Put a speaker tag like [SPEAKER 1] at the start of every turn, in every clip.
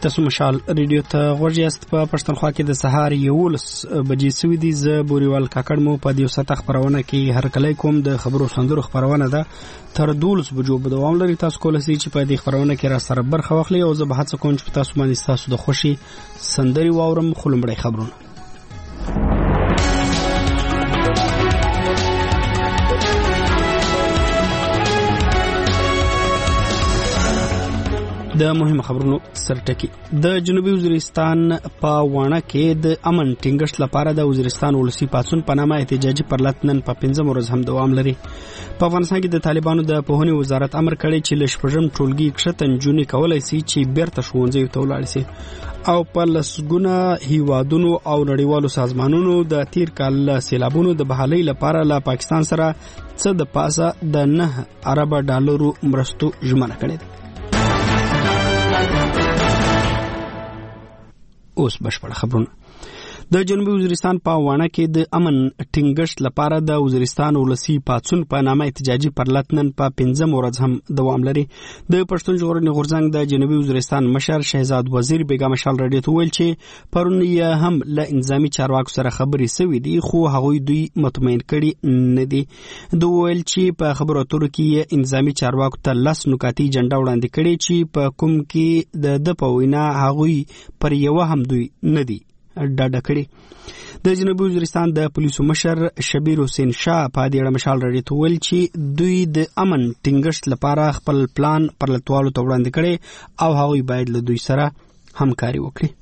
[SPEAKER 1] تاسو مشال ریډیو ته غوږ یاست. په پښتونخوا کې د سهار 11 بجې سوي دي. زه بوريوال کاکړ مو په دې ساعت خبرونه کې هر کله کوم د خبرو سندرو خبرونه ده تر 12 بجو به دوام لري. تاسو کولای شئ چې په دې خبرونه کې را سره برخه واخلئ او زه به هڅه کوم چې تاسو باندې تاسو د خوشي سندري واورم. خلمړی خبرونه د مهمه خبرونو سرټکی. د جنوبي وزیرستان په وانه کې د امن ټینګښت لپاره د وزیرستان ولسی پاتون په نامه احتجاجي پرلطنن په 15 ورځ هم دوام لري. په افغانستان کې د طالبانو د پوهنې وزارت امر کړی چې لشپږم ټولګي کښته نجونې کولای شي چې بیرته ښوونځي ته ولاړ شي او په لسګونه هیوادونو او نړیوالو سازمانونو د تیر کال سیلابونو د بحالۍ لپاره له پاکستان سره څه د پاسه د 9 ارب ډالرو مرستو ژمنه کړې ده. اوس بشپړ خبرونه. د جنوبي وزیرستان په وانه کې د امن ټینګښت لپاره د وزیرستان ولسی پاتون په نامه احتجاجي پرلطنن په 15 ورځ هم دوام لري. د پښتون ژغورنې غورځنګ د جنوبي وزیرستان مشر شهزاد وزیر بیگم مشال رادیو ته ویل چې پرون یې هم له انضامي چارواکو سره خبرې سوي دي خو هغوی دوی مطمئن کړي نه دي. دوی ویل چې په خبرو اترو کې انضامي چارواکو ته 10 نکاتي جنډه وړاندې کړي چې په کوم کې د پوینا هغوی پر یو هم دوی نه دي ډاډه کړي. د جنوبي وزیرستان د پولیسو مشر شبیر حسین شاه په دې اړه مشال رادیو ته ویل چې دوی د امن ټینګښت لپاره خپل پلان پرلتوالو ته وړاندې کړي او هغوی باید له دوی سره همکاري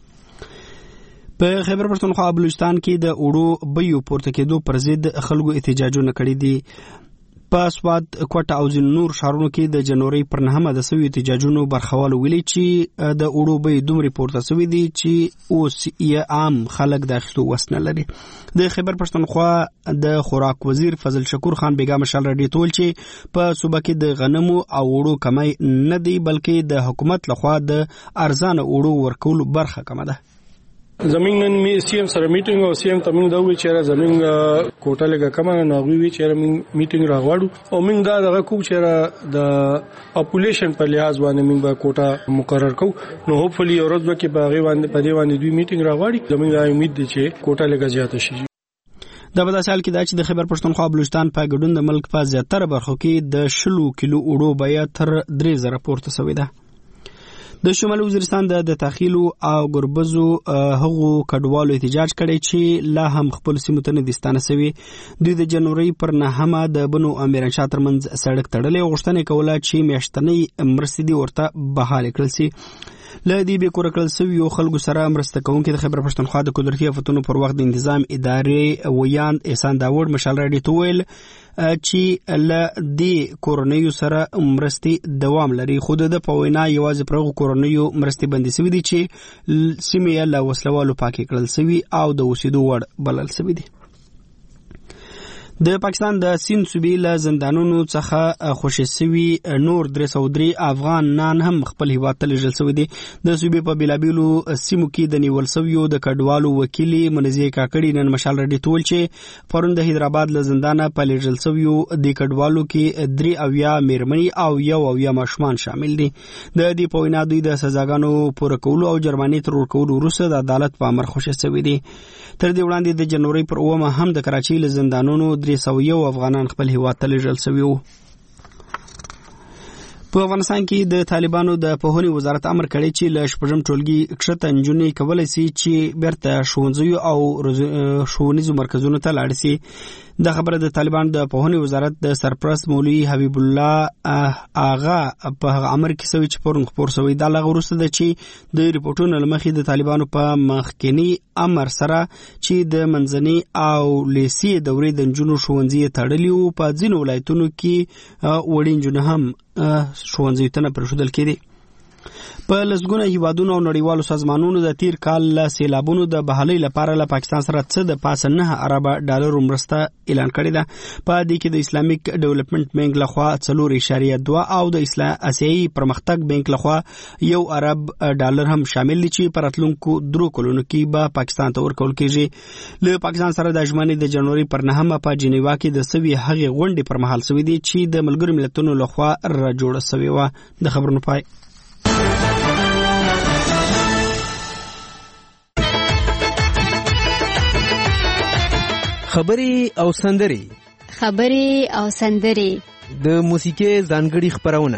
[SPEAKER 1] وکړي. په خیبر پښتونخوا بلوچستان کې د اوړو بیو پورته کېدو پر ضد خلکو احتجاجونه کړي دي. په سواد کوټه او ځینو نور ښارونو کې د جنوري پر 9 د سوي احتجاجونو برخوالو ویلي چې د اوړو بیې دومره پورته سوي دي چې اوس یې عام خلک د اخیستو وس نه لري. د خیبر پښتونخوا د خوراک وزیر فضل شکور خان بیگم مشال رادیو ته ویل چې په صوبه کې د غنمو او اوړو کمای نه دی بلکې د حکومت لخوا د ارزانه اوړو ورکولو برخه کمه ده.
[SPEAKER 2] زمين نن می سی ام سره میټینګ او سی ام تمنګ دا وی چې زمين کوټه لګه کمه نه وی چې من میټینګ راغواړو او من دا دغه کو چې د پاپولیشن په لحاظ باندې من به کوټه مقرر کو نو هوپفلی اورز به کې باغی باندې په دی باندې دوی میټینګ راغواړي زمين دا امید دي چې کوټه لګه زیاته شي.
[SPEAKER 1] د بداسال کې دا چې د خیبر پښتونخوا بلوچستان په ګډون د ملک په زیاتره برخو کې د 10 کیلو اوړو بیه تر 3000 پورته شوې ده. د شمالي وزیرستان د تخیلو او ګربزو هغو کډوالو احتجاج کړي چې لا هم خپل سیمو ته نه دي ستانه سوي. دوی د جنوري پر 9 د بنو امیران شاه ترمنځ سړک تړلې غوښتنه کوله چې میاشتنۍ مرستې دي ورته بحال کړل شي. له دې به کور کړل سوي یو خلکو سره مرسته کوونکي د خیبر پښتونخوا د قدرتي آفتونو پر وخت د تنظیم ادارې ویاند احسان داوود مشال رادیو ته ویل چې له دې کورونیو سره مرستې دوام لري خو د پوینا یوازې پرغو کورونیو مرستې بندي سوي دي چې سیمه له وسلوالو پاکي کړل سوي او د اوسېدو وړ بلل سوي دي. د پاکستان د سین صوبې له زندانونو څخه خوشي سوي نور 303 افغانان هم خپل هیواد ته لیږل سوي دي. د صوبې په بیلابیلو سیمو کې د نیول سویو د کډوالو وکیل منزي کاکړي نن مشال رادیو ته ویل چې پرون د حیدرآباد له زندانه په لیږل سویو د کډوالو کې 3 میرمنې او 1 ماشومان شامل دي. د دې په وینا دوی د سزاګانو پوره کولو او جرماني تر ورکولو وروسته د عدالت په امر خوشي سوي دي. تر دې وړاندې د جنوري پر 9 هم د کراچۍ له زندانونو 301 افغانان خپل هیواد ته لیږل سوي وو. په افغانستان کې د طالبانو د پوهنې وزارت امر کړی چې له شپږم ټولګي کښته نجونې کولای شي چې بیرته ښوونځیو او ښوونیزو مرکزونو ته لاړ شي. دا خبره د طالبان د پوهنې وزارت د سرپرست مولوي حبیب الله آغا په امر کې سوي چې پرون خبر سوي دا لغه وروسته ده چې د ریپورتونو لمخې د طالبانو په مخکنی امر سره چې د منځني او لیسي دورې د نجونو ښوونځي تړلي وو په ځینو ولایتونو کې وړي نجونې هم ښوونځي ته نه پرېښودل کېدې. په لسګونه هیوادونو او نړیوالو سازمانونو د تیر کال له سیلابونو د بحالۍ لپاره له پاکستان سره څه د پاسه 9 ارب ډالرو مرسته اعلان کړې ده. په دې کې د اسلامیک ډیولپمنٹ بانک لخوا 4.2 او د آسیایي پرمختګ بانک لخوا 1 ارب ډالر هم شامل دي چې په راتلونکو 2 کلونو کې به پاکستان ته ورکول کېږي. له پاکستان سره د ژمنې د جنوري پر 9 په جنیوا کې د سوي هغې غونډې پر مهال سوي دي چې د ملګرو ملتونو لخوا را جوړه سوي و. د خبرونو پای
[SPEAKER 3] خبرې او سندرې د موسیقي ځانګړي خبرونه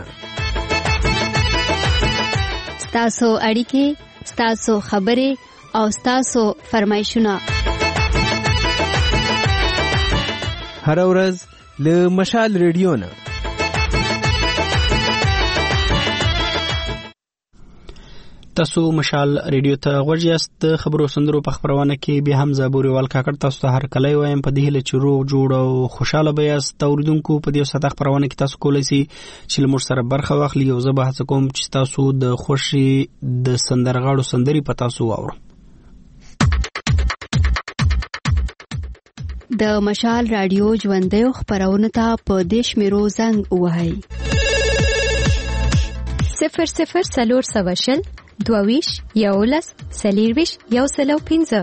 [SPEAKER 4] ستاسو اړیکې ستاسو خبرې او ستاسو فرمایشونه
[SPEAKER 3] هر ورځ له مشال ریډیو نه
[SPEAKER 1] تاسو مشال ریډیو ته غوږ یاست. د خبرو سندرو په خبرونه کې به حمزه بوريوال کاکړ تاسو ته هر کله وایم په دې له چروغ جوړ او خوشاله بیاست. اوریدونکو په دې ساده خبرونه کې تاسو کولای شئ چې له موږ سره برخه واخلئ او زه به هڅه کوم چې تاسو د خوشي د سندرغاړو سندري په تاسو واورم.
[SPEAKER 4] د مشال رادیو ژوندۍ خبرونه ته په دیش میرو زنګ وهاي
[SPEAKER 5] 00 دویش یولس سلیرویش یو سلو 15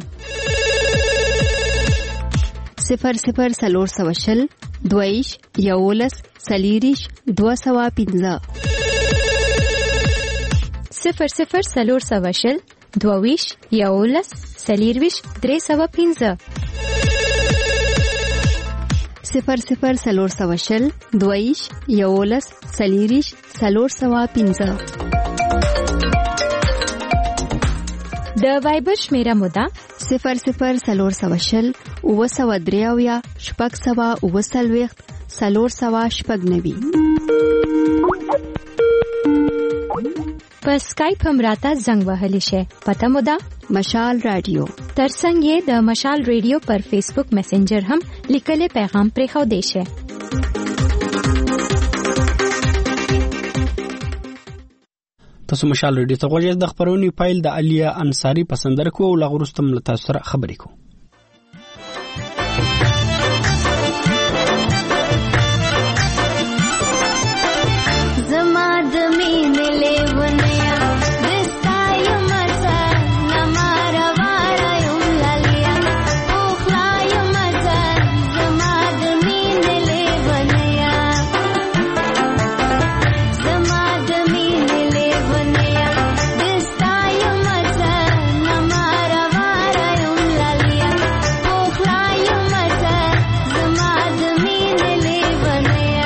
[SPEAKER 4] 00 دویش یولس سلیریش 215
[SPEAKER 5] 00 دویش یولس سلیرویش 315
[SPEAKER 4] 00 دویش یولس سلیریش 315
[SPEAKER 5] د وایبر شمیره مودا
[SPEAKER 4] 00 وسودریاویا شپږ سوا وسلويخت سلور سوا شپږ نوي.
[SPEAKER 5] په سکایپ هم راته زنګ وهلی شي. پته مودا
[SPEAKER 4] مشال رادیو.
[SPEAKER 5] ترڅنګ یې د مشال رادیو پر فیسبوک میسنجر هم لیکلي پیغام پرېښو دی شي.
[SPEAKER 1] تاسو مشال ریډیو ته غوږ یاست. د خبرونې فایل د علیا انصاری پسندر کو او لغورستم له تاسو سره خبرې کو.
[SPEAKER 6] زما د مینې لیونیا دستایو مزه نماره وارایو لالیا اوخلایو مزه زما د مینې لیونیا زما د مینې لیونیا دستایو مزه نماره وارایو لالیا اوخلایو مزه زما د مینې لیونیا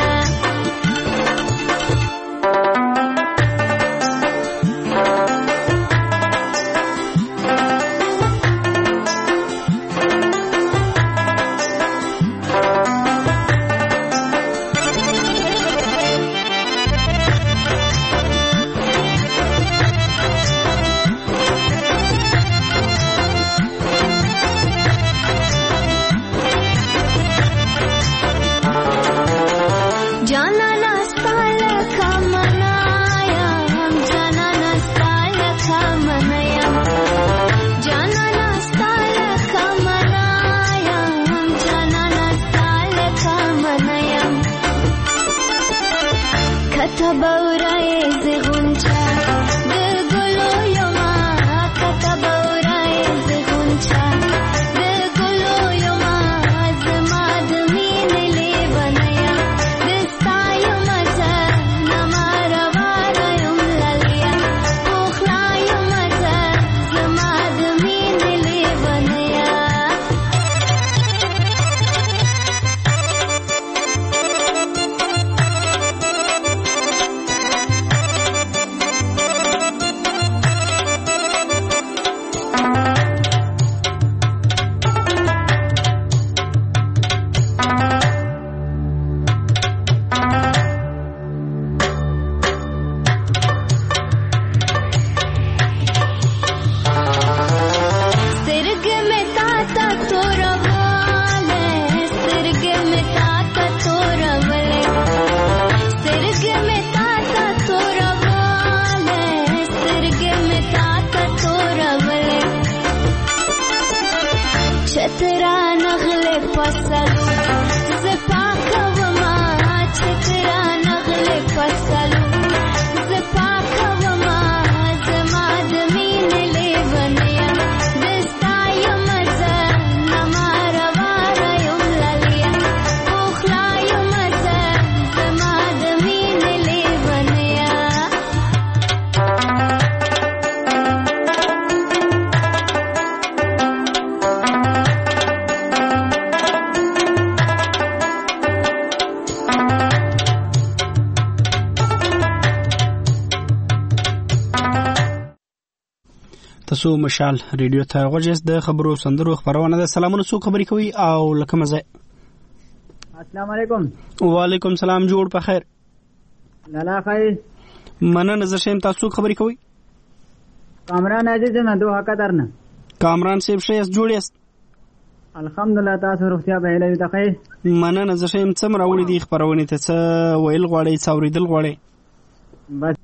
[SPEAKER 1] تاسو مشال ریډیو ته غوږیاست. د خبرو سندرو خبرونه ده. سلامونه، څوک خبرې کوي او لکه مزه؟
[SPEAKER 7] السلام علیکم.
[SPEAKER 1] وعلیکم سلام، جوړ په خیر.
[SPEAKER 7] لالا خیر.
[SPEAKER 1] مننه. زه شیم، تاسو خبرې کوي؟
[SPEAKER 7] کامران عزیز نه دوه قدرنه.
[SPEAKER 1] کامران صاحب شیاست، جوړ یاست؟
[SPEAKER 7] الحمدلله، تاسو روغتیا به لري ته خیر.
[SPEAKER 1] مننه. زه شیم، څه مراوړي دي خبرونه ته؟ څه ویل غواړي، څه اوریدل غواړي؟
[SPEAKER 7] بس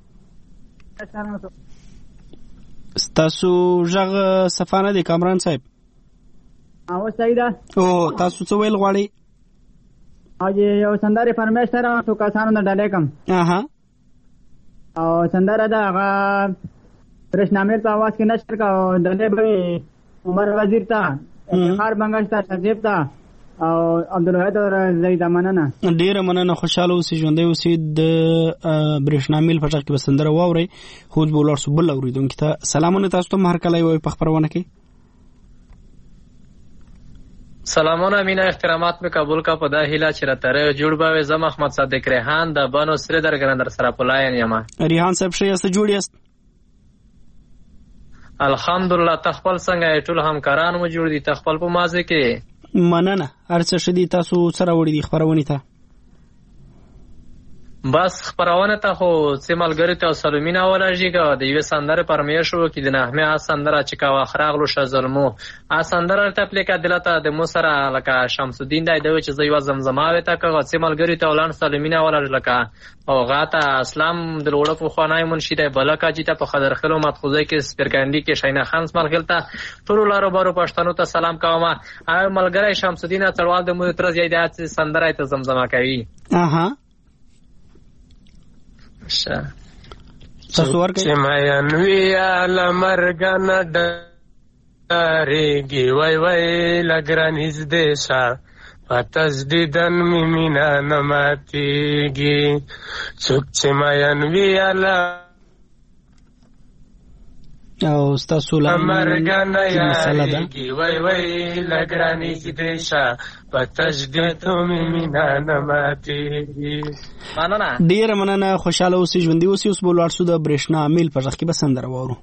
[SPEAKER 1] تاسو ژغ صفانه دی کامران صاحب.
[SPEAKER 7] او سیدا
[SPEAKER 1] او تاسو څه ویل غواړي؟
[SPEAKER 7] اج یو سندره فرمایش سره تو کسانو نه ډالې کم.
[SPEAKER 1] اها.
[SPEAKER 7] او سندره دا هغه پرشنامل په आवाज کې نشر کا او ډالې به عمر وزیر تا خار بنگش تا شجیب تا او عبدالوهید اور زید مننه.
[SPEAKER 1] ډیره مننه. خوشاله اوسئ، ژوندۍ اوسئ. د برېښنامیل په ټاک کې بسندره واورئ. خو بولار سو بل اوریدونکو ته سلامونه. تاسو ته هر کله وي په خبرونه کې
[SPEAKER 8] سلامونه، مینا احترامات می قبول کا پدا هیلا چرتره جوړ باوي. زم احمد صادق ریحان د بانو سره درګرندر سره پلاین یما.
[SPEAKER 1] ریحان صاحب شیاست، جوړ یاست؟
[SPEAKER 8] الحمدلله. تخپل څنګه ټول همکاران مو جوړ دي؟ تخپل په مازه کې
[SPEAKER 1] مننه. ارڅ شدي تاسو سره وړي دي خبرونه ته؟
[SPEAKER 8] بس خبرونه ته خو سیمالګری ته سلامونه ولرجیګه د یو سندره پرمیشو کې د نحمه سندره چې کا واخراغلو ش ظلمو سندره ته پلیکا دلته د موسره لکه شمس الدین دای دوی چې زیوا زمزمه وته کا سیمالګری ته ولان سلامونه ولرلکه او غاته اسلام د وړو په خوانای منشي د بلکا جته په خضر خلو متخوزه کې سپرګانډي کې شینا خان سمال خلته ټول لارو بارو پښتنو ته سلام کوم. او ملګری شمس الدین تړوال د مو تر زیات سندره ته زمزمه کوي.
[SPEAKER 1] اها.
[SPEAKER 9] تاسو ورکه چې ماین ویا لمرګن ډارېږي وای وای لګرانیز دیشا پتاس دیدن مینا نماتېږي څوک چې ماین ویا
[SPEAKER 1] او تاسو
[SPEAKER 9] لمرګن یارېږي وای وای لګرانیز دیشا پتاس دیدن مینا نماتېږي.
[SPEAKER 1] ډیره مننه. خوشاله اوسئ، ژوندۍ اوسئ. اوس بولار سو د برېښنا میل په ځخ کې بسندره وورو.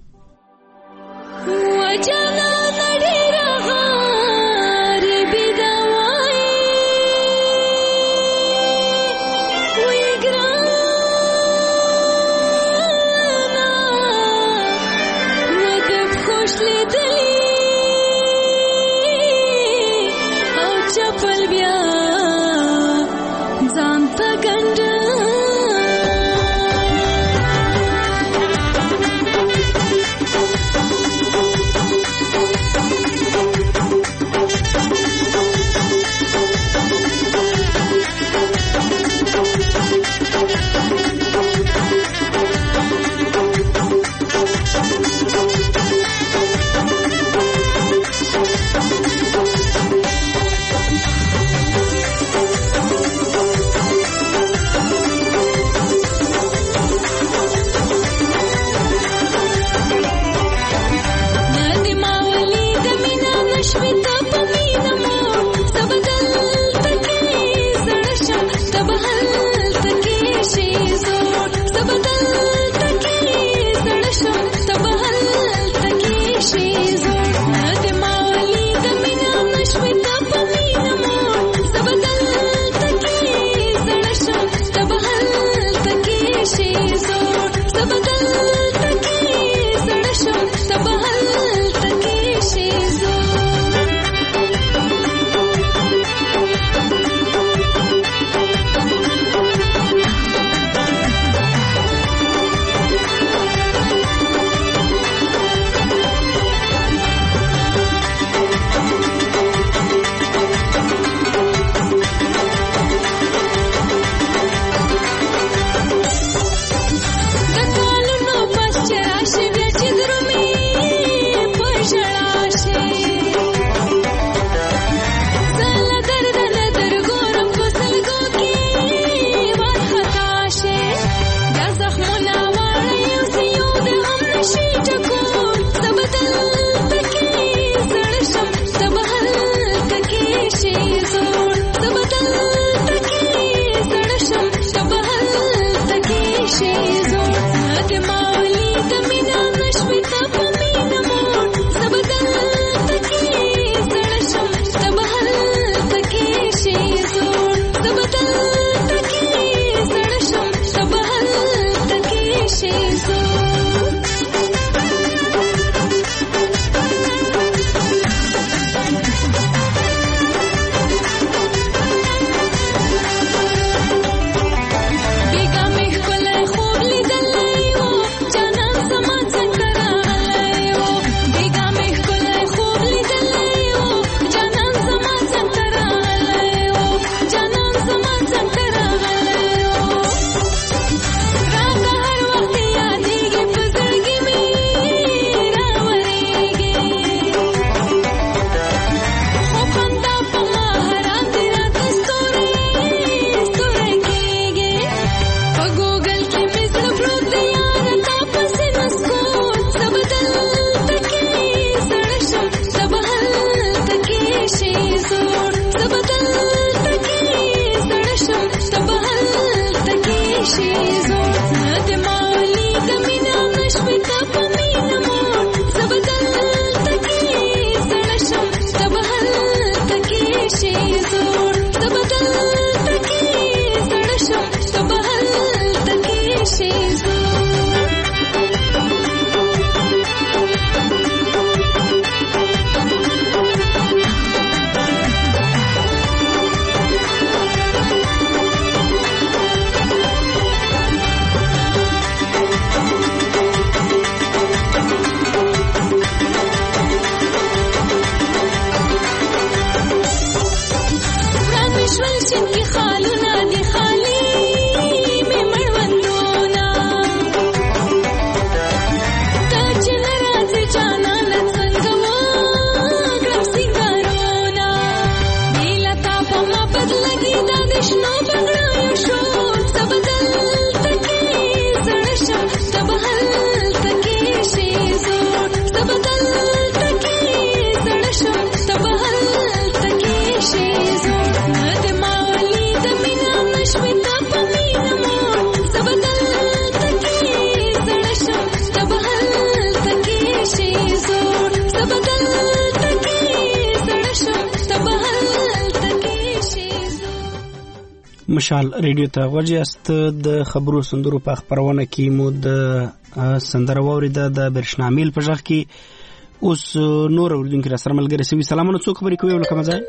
[SPEAKER 1] مشال ریډیو ته ورجاست د خبرو سندرو په خبرونه کې مو د سندره ووریده د برشنامیل په ځخ کې اوس نور اوردونکو را سره ملګری سوي سلامونه څوک خبرې کوي ولکه مزه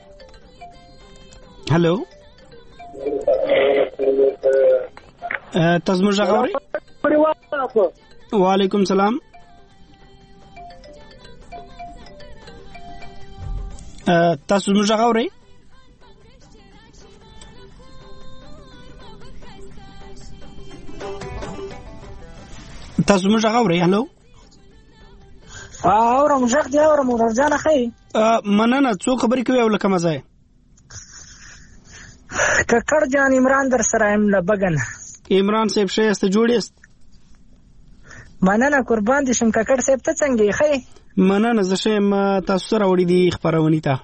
[SPEAKER 1] هالو تاسو موږ غواړئ وعلیکم سلام تاسو موږ غواړئ تاسو موږ غواړئ هالو
[SPEAKER 10] اورم ځخ دی اورم ورځان خې
[SPEAKER 1] مننه څوک خبرې کوي ولکه مزه
[SPEAKER 10] ککړ جان عمران در سره ام لبغن
[SPEAKER 1] عمران صاحب شه است جوړیست
[SPEAKER 10] مننه قربان دي شم ککړ صاحب ته څنګه خې
[SPEAKER 1] مننه زه شم تاسو سره وړي دي خبرونه ته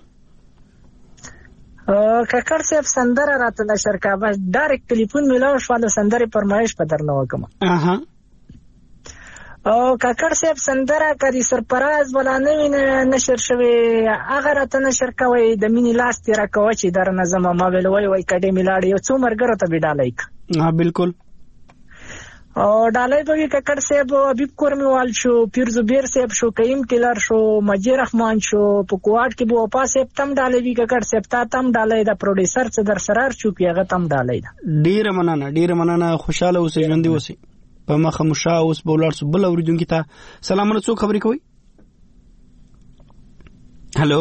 [SPEAKER 10] ککړ صاحب سندره راته نشر کا بس ډایرکټ ټلیفون میلاو شو سندره پرمایش په درنه وکم
[SPEAKER 1] اها
[SPEAKER 10] او ککړ صاحب سندره کدي سرپرایز ولا نه نشر شوی هغه راته نشر کوي د مینی لاس تیر کوي چې در نظم ما ویل وای کډې میلاړي یو څو مرګره ته بډالایک
[SPEAKER 1] ها بالکل
[SPEAKER 10] او ډالای به ککړ صاحب حبیب کورمیوال شو پیر زبیر صاحب شو کریم ټیلر شو مجید رحمان شو په کوټ کې بو پاس صاحب تم ډالای وی ککړ صاحب تا تم ډالای د پروډوسر څخه در سرار شو پیغه تم ډالای
[SPEAKER 1] ډیر مننه خوشاله اوسئ ژوند اوسئ په مخه مشا اوس بولار سو بل اوریدونکو ته سلامونه څوک خبرې کوي هالو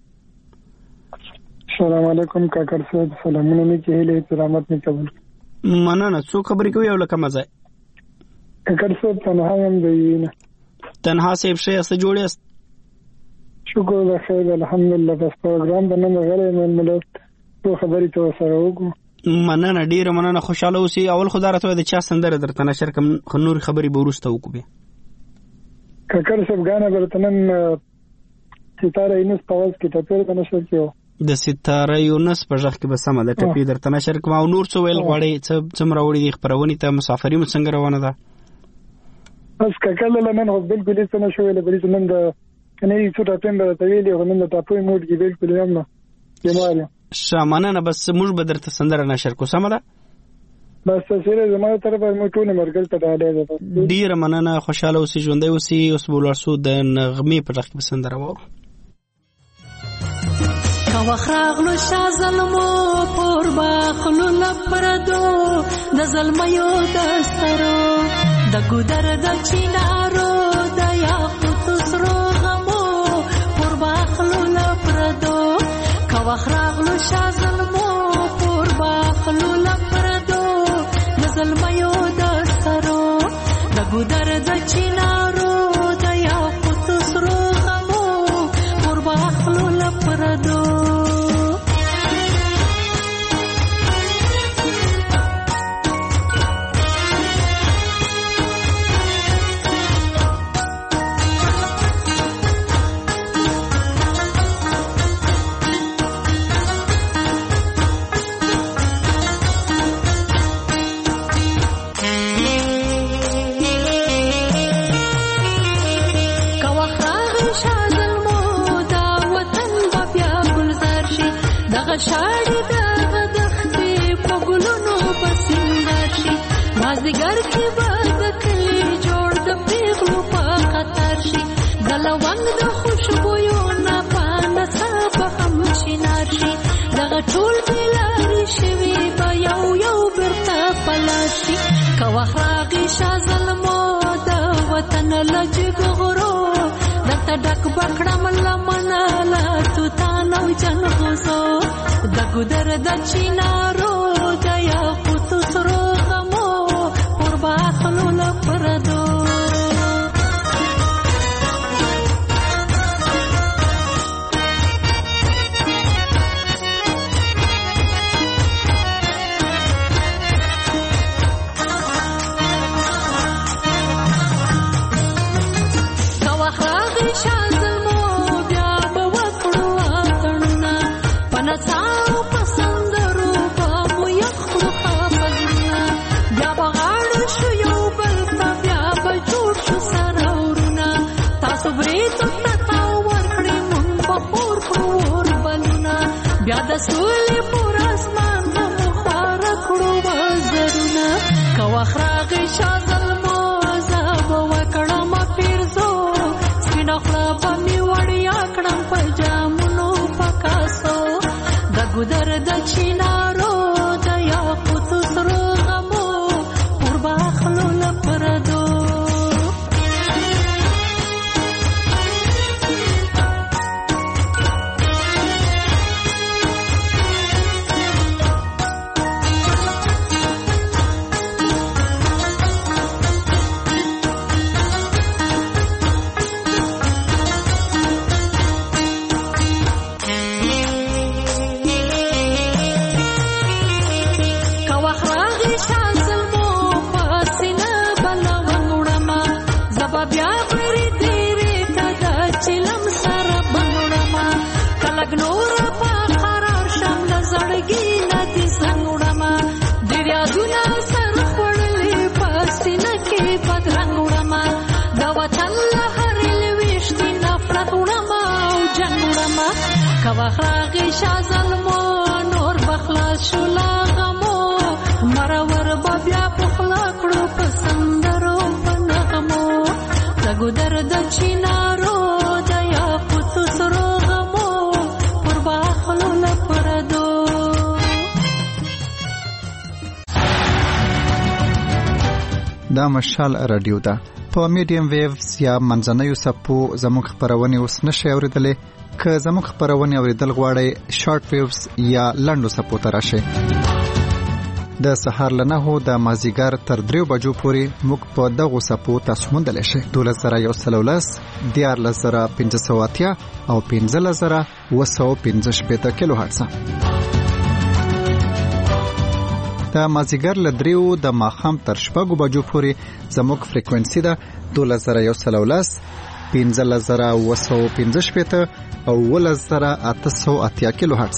[SPEAKER 11] السلام علیکم کاکر صاحب سلامونه می کېله احترامات می قبول
[SPEAKER 1] مننه څوک خبرې کوي ولکه مزه
[SPEAKER 11] کاکر صاحب تنها هم دی نه
[SPEAKER 1] تنها صاحب شه است جوړیست
[SPEAKER 11] شکر الله خیر الحمدلله بس پروګرام باندې غره من ملت تو خبرې تو سره وګو
[SPEAKER 1] مننه ډیر مننه خوشاله اوسئ اول خدای راته د چا سندره درته نشر کوم خنور خبري به ورسته وکړي
[SPEAKER 11] ککر صاحب غانا برتنن ستاره یونس پاوز کې ټپیر د نشر کېو
[SPEAKER 1] د ستاره یونس په ځخ کې به سم د ټپی درته نشر کوم او نور څو ویل غواړي څومره وړي د خبرونی ته مسافری مو څنګه روانه ده
[SPEAKER 11] بس ککل لمن هو بالکل هیڅ نه شوې له بریز نن د کني څو ټاپین به تویلې او نن د ټاپوي موډ کې بالکل هم نه جماله
[SPEAKER 1] شامانه بس موږ به درته سندره نشر کو سم ده
[SPEAKER 11] بس سره زموږ طرفه مو ټول مرګل ته ډاله
[SPEAKER 1] ډیر مننه خوشاله اوسئ ژوندۍ اوسئ اوس بولارسو د نغمې په ځخ کې سندره وو
[SPEAKER 12] کا وخراغلو شازلمو پور باخلو لپردو د ظلميو دسترو د ګودر د چینارو د یاقوت سرو غمو پور باخلو لپردو کا وخراغلو شازلمو پور باخلو لپردو د ظلميو دسترو د ګودر د چینارو د یاقوت سرو غمو پور باخلو لپردو شاړي دغه دختې په ګلونو بسندر شي مازدیګر کې به د کلي جوړ د پیغلو په خطر شي د لونګ د خوشبویو نه پانه په هم شینار شي دغه ټول بلاري شوي به یو برته پلار شي که وخت راغی شاه ظلمو د وطن لجګ غرو درته ډک بکړم لمنه لا توتان او جنغوزو د ګودر د چینارو د یاقوت سرو غمو قربا خلو لپردو بیا د سولې پر اسمان هم خواره کړو وزرونه که وخت راغی شاه زلمو زه به وکړم پیرزو سپینه خوله به مې وړیا کړم په جامونو په کاسو د ګودر د چینارو د یاقوتو سرو غمو پر باخلو له پردو کواخراغی شاه ظلمو نور بخلاص شو لاغمو مرور بیا پخلا کړو پسندرو پنغمو لګو درد چینارو د یاقوت سرو غمو پر باخلو لپردو
[SPEAKER 13] دا مشال رادیو ده په میډیم ویوز یا منځنیو سپو زموږ خبرونه اوس نشي اوریدلې که زموږ خبرونه اوریدل غواړئ شارټ ویوز یا لنډو سپو ته راشئ د سهار له 9 د مازیګر تر 3 بجو پورې موږ په دغو سپو تاسو موندلی شئ 12113 14580 او 15715 کیلو هرتز د مازیګر له 3 د ماښام تر 6 بجو پورې زموږ فریکوئنسي ده 12113 15715 او 11880 کیلو هرتز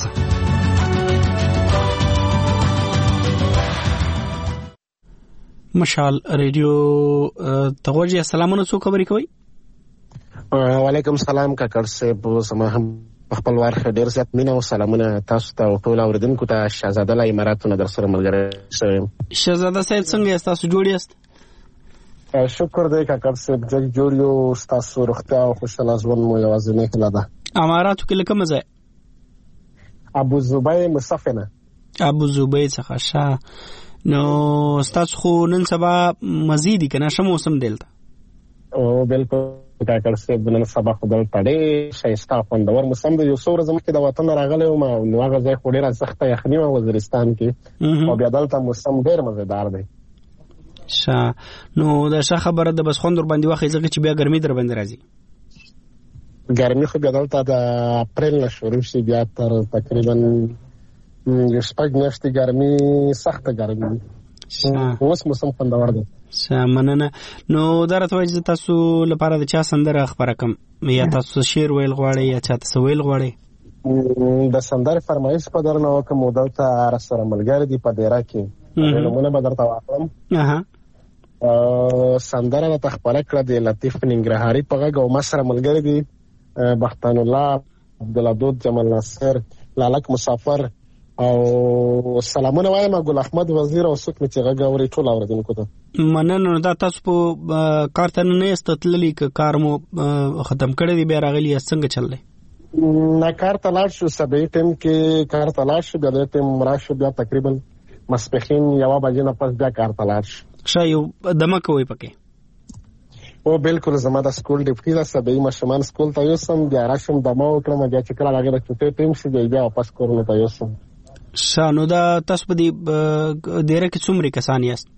[SPEAKER 1] مشال ریډیو توجه سلامونه څو خبرې کوي
[SPEAKER 14] وعلیکم سلام کاکړ صاحب سما هم خپل ورخه ډیر زیات مینه او سلامونه تاسو ته او ټول اوریدونکو ته شهزاده له اماراتونو در سره ملګری شوم
[SPEAKER 1] شهزاده صاحب څنګه یاست تاسو جوړ یاست
[SPEAKER 14] شکر دی کاکړ صاحب جوړ یو تاسو روغتیا او خوشاله ژوند مو یوازینی هیله ده
[SPEAKER 1] اماراتو کې کوم ځای
[SPEAKER 14] ابو زبیر مصفنه
[SPEAKER 1] ابو زبیر څخه شاه نو تاسو خو نن سبا مزيدي کنه شمو موسم دلته
[SPEAKER 14] او بالکل کاکړ صاحب نن سبا خو دلته ډېر ښایسته خوندور موسم دی یو څو ورځې مخکې د وطن راغلی وم نو هغه ځای خو ډېره سخته یخني وه وزیرستان کې او بیا دلته موسم ډېر مزیدار دی
[SPEAKER 1] نو دا ښه خبره ده بس خوند ور باندې واخی ځکه چې بیا ګرمي در باندې راځي
[SPEAKER 14] ګرمي خو بیا دلته د اپریل نه شروع شي بیا تر تقریبا شپږ میاشتې ګرمي سخته ګرمي اوس موسم خوندور دی
[SPEAKER 1] مننه نو دا راته وایي تاسو لپاره د چا سندره خبره کوم یا تاسو شعر ویل غواړئ یا چا تاسو ویل غواړئ
[SPEAKER 14] د سندره فرمایش په درنه وکم دلته را سره ملګری دی په ډیره کې نمونه به درته واخلم سندره راته خپله کړه د لطیف ننګرهاري په غږ او ما سره ملګری دی بختان الله عبدالودود جمال ناصر لالک مسافر او سلامونه وایم ګل احمد وزیر او څوک چې غږ اوري ټول اوریدونکو ته
[SPEAKER 1] مننه دا تاسو په کار ته نه استتللی ک کار مو ختم کړی دی بیا راغلی څنګه چللی
[SPEAKER 14] نه کار ته لاړ شو سبې ټیم کې کار ته لاړ شو بیا د ټیم راشه بیا تقریبا مسپخین 1 بجې نه پس بیا کار ته لاړ شو
[SPEAKER 1] شایو دمه کوي پکې
[SPEAKER 14] او بالکل زما د سکول ډیپټي دا سبې مشمان سکول ته یوسم بیا راشم دمه وکړم بیا چې کله راغله چې ټیم شي بیا واپس کورونه ته یوسم
[SPEAKER 1] شانو دا تاسو په دې ډیره کې څومره کسان یاست؟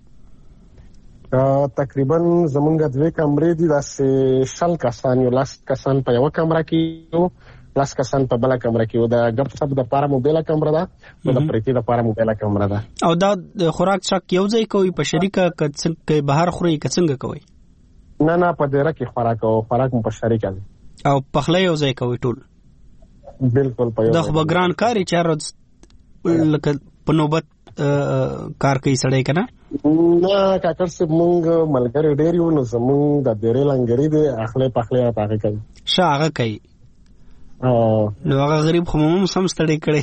[SPEAKER 14] تقریبا زمونږ دوه کمرې دي، داسې 100 کسان یو، 10 کسان په یو کمره کې یو، 10 کسان په بل کمره کې یو. د ګپ سپ د لپاره موبایل کمره ده او د پریتی د لپاره موبایل کمره ده.
[SPEAKER 1] او دا خوراک څک یو ځای کوي په شریکه کې بهر خوري څنګه کوي؟
[SPEAKER 14] نه په ډیره کې خوراک مو په شریکه دي.
[SPEAKER 1] او پخله یو ځای کوي ټول؟
[SPEAKER 14] بالکل په یو.
[SPEAKER 1] دا خو ګران کاری چارو لکه په نوبت کار کوي سړی کنه؟
[SPEAKER 14] نه کاکر صاحب مونږ ملګری ډیر یو، نو زمونږ د ډیرې لنګری دی اخلي پخله پاکه کوي.
[SPEAKER 1] شاغه کوي نو هغه غریب خو مم سم ستړی کړي.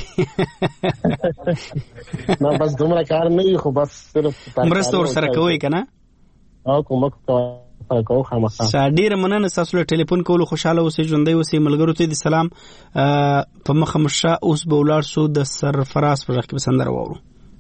[SPEAKER 14] نه بس دومره کار نه خو بس صرف
[SPEAKER 1] مرسته ور سره کوي کنه؟
[SPEAKER 14] او کوم کو خامخا.
[SPEAKER 1] ډیر مننه تاسو له ټلیفون کولو، خوشاله اوسئ، ژوندۍ اوسئ. ملګرو ته د سلام په مخه مشه. اوس به ولاړ سو د سرفراز په ځای کې سندره واورو.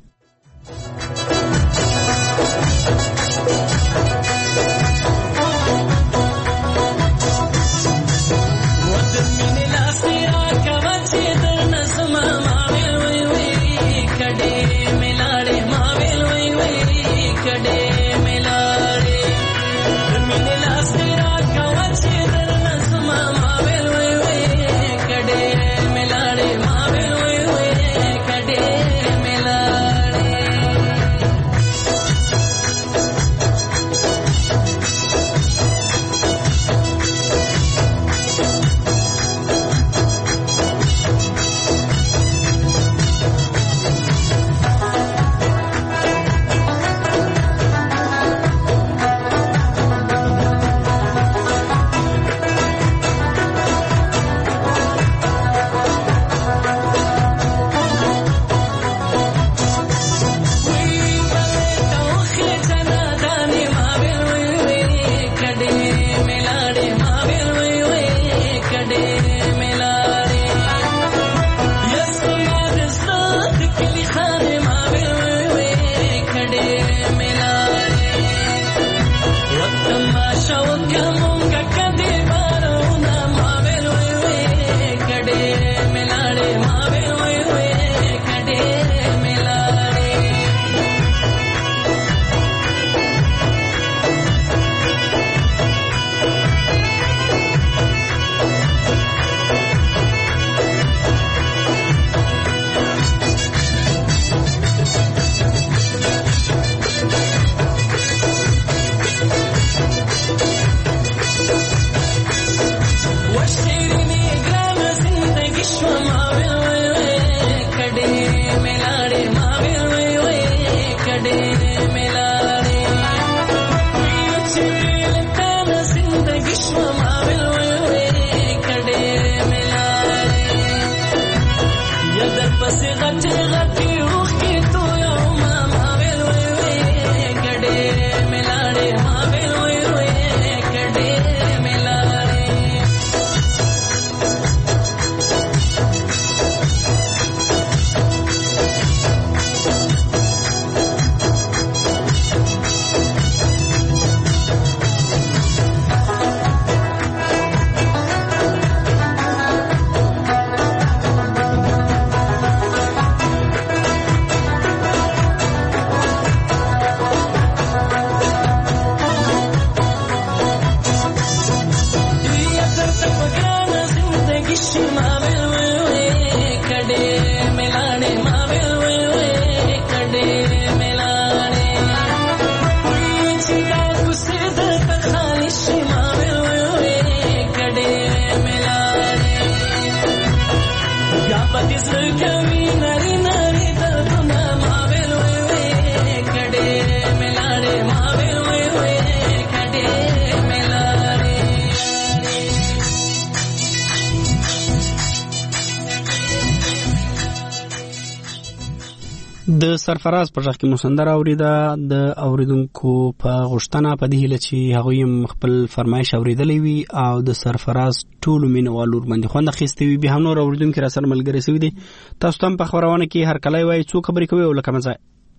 [SPEAKER 1] د سرفراز په ځخ کې مسندر اوریدا د اوریدونکو په غشتنه په دې هله چې هغه خپل فرمایش اوریدلې وي او د سرفراز ټول مینوالو باندې خوند خېستې وي. به هم نور اوریدونکو را سره ملګری سوي دي. تاسو هم په خبرونه کې هر کله وایي څو خبرې کوي او لکه مزه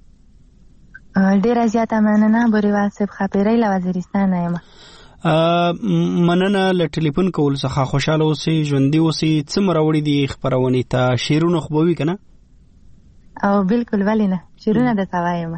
[SPEAKER 15] ډیر زیاته مننه بوريوال صاحب خبرې له وزیرستان یم.
[SPEAKER 1] مننه له ټلیفون کول څخه خوشاله اوسئ، ژوندۍ اوسئ. څومره وړي دي خبرونه ته شیرونه خو به وي کنه؟
[SPEAKER 15] او بالکل ولې نه شعرونه درته وایم.